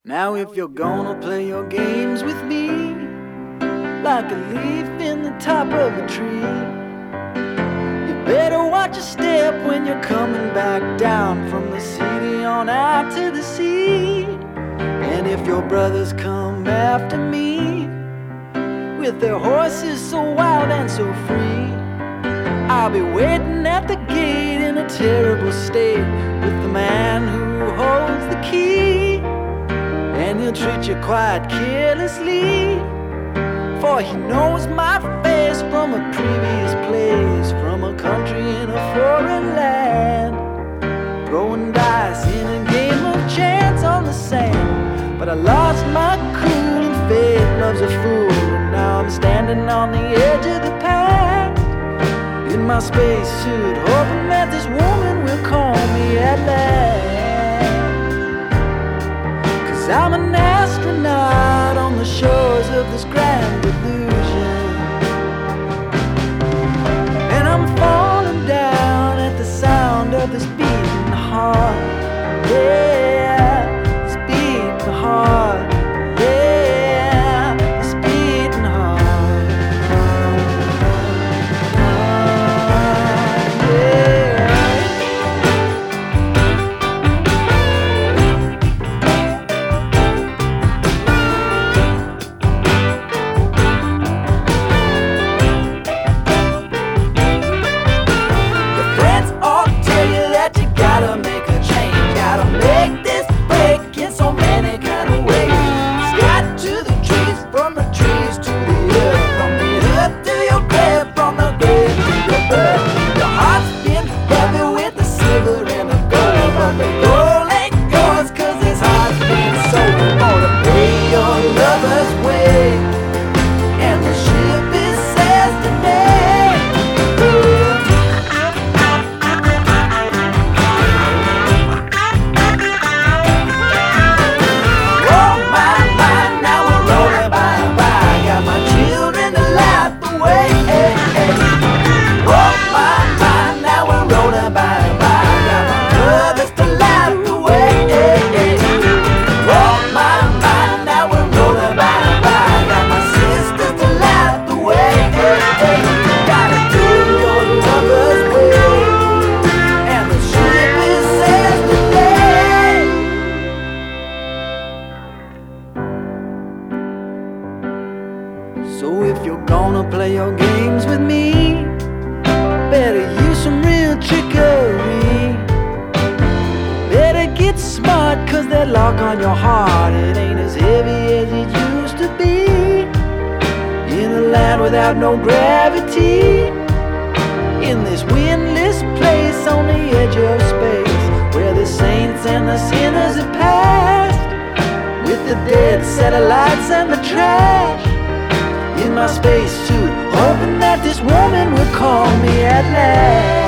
Now if you're gonna play your games with me, like a leaf in the top of a tree, you better watch your step when you're coming back down from the city on out to the sea. And if your brothers come after me with their horses so wild and so free, I'll be waiting at the gate in a terrible state with the man who holds the key. And he'll treat you quite carelessly, for he knows my face from a previous place, from a country in a foreign land, throwing dice in a game of chance on the sand. But I lost my cool and fate loves a fool, and now I'm standing on the edge of the past in my spacesuit, hoping that this woman will call me at last. 'Cause I'm an astronaut on the shores of this grand illusion, and I'm falling down at the sound of this beating heart. Yeah, this beating heart. Yeah, this beating heart. Yeah. Your friends all tell you that you gotta make a change, gotta make this break in so many kind of ways. Sky to the trees, from the trees to the earth, from the earth to your grave, from the grave to your birth. Your heart's been heavy with the silver and the gold, but the gold ain't yours 'cause this heart's been sold. Gonna pay your lover's way, and the ship is sails today. Oh my, now we're rolling by. Got my children to laugh away. Oh my, now we're rolling by. Got my brothers to laugh away. Oh my, now we're rolling by. Got my sisters to laugh away. Gotta do your lover's way, and the ship is sails today. So if you're gonna play your games with me, better use some real trickery. Better get smart, 'cause that lock on your heart, it ain't as heavy as it used to be. In a land without no gravity, in this windless place on the edge of space, where the saints and the sinners have passed, with the dead satellites and the trash, in my spacesuit, hoping that this woman will call me at last.